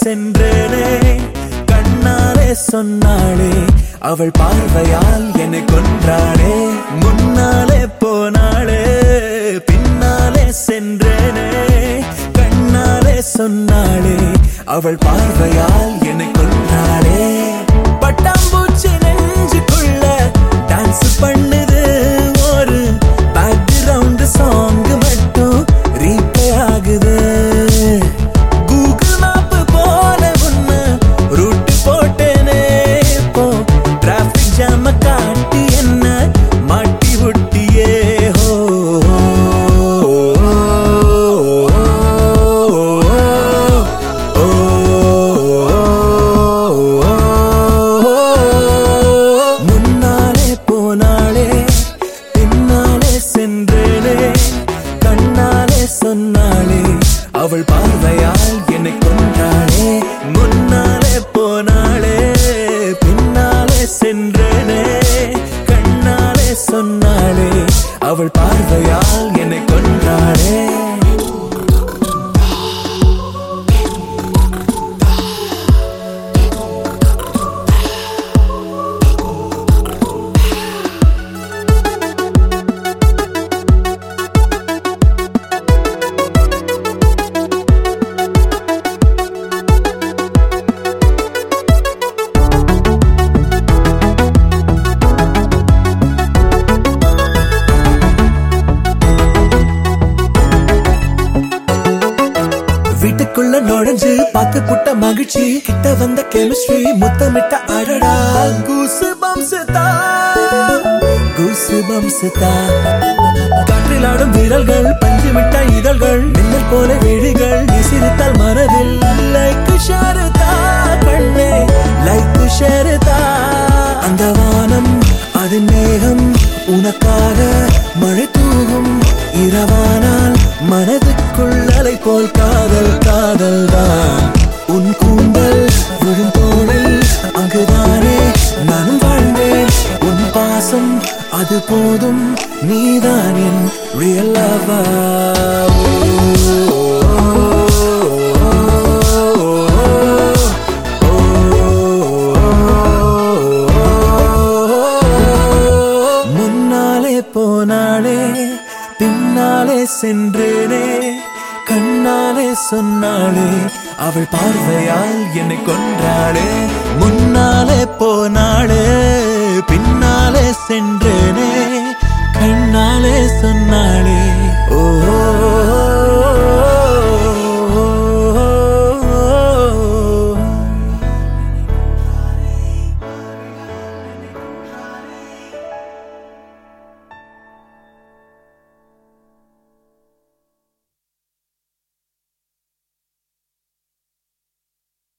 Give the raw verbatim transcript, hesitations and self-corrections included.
சென்றேனே கண்ணாலே சொன்னாளே அவள் பார்வையால் என்னை கொன்றாளே முன்னாலே போனாளே பின்னாலே சென்றேனே கண்ணாலே சொன்னாளே அவள் பார்வையால் என்னை கொன்றாளே பட்டாம்பூச்சி நெஞ்சுக்குள்ள டான்ஸ் பண்ணுது ஒரு பேக்ரவுண்ட் சாங் மட்டும் ரீப்ளே ஆகுது கூகுள் மேப் போல ஒன்னு ரூட் போட்டேனே போ டிராபிக் ஜாம காட்டி என்ன மாட்டி விட்டியே ஹோ முன்னாலே போனாளே பின்னாலே சென்றேனே கண்ணாலே சொன்னாளே அவள் பார்வையால் என்னை கொன்றாளே முன்னாலே போனாளே பின்னாலே சென்றேனே கண்ணாலே சொன்னாளே அவள் பார்வையால் என்னை கொன்றாளே வீட்டுக்குள்ள நுழைஞ்சு பார்த்து புட்ட மகிழ்ச்சி கிட்ட வந்த கெமிஸ்ட்ரி முத்தமிட்ட அடடா கூசு பம்சதா கூசு பம்சதா காற்றில் ஆடும் விரல்கள் பஞ்சு மிட்ட இதழ்கள் மின்னல் போல விழிகள் நீ சிரித்தால் மனதில் லைக் ஷேருதா கண்ணே லைக் ஷேருதா அந்த வானம் அது மேகம் உனக்காக மழை தூவும் இரவானால் மனதுக்குள் அலை போல் காதல் காதல் தான் உன் கூந்தல் விழும் தோளில் அங்குதானே நானும் வாழ்ந்தேன் உன் பாசம் அது போதும் நீதான் என் ரியல் லவர் முன்னாலே போனாளே பின்னாலே சென்றேனே கண்ணாலே சொன்னாளே அவள் பார்வையால் என்னை கொன்றாளே முன்னாலே போனாளே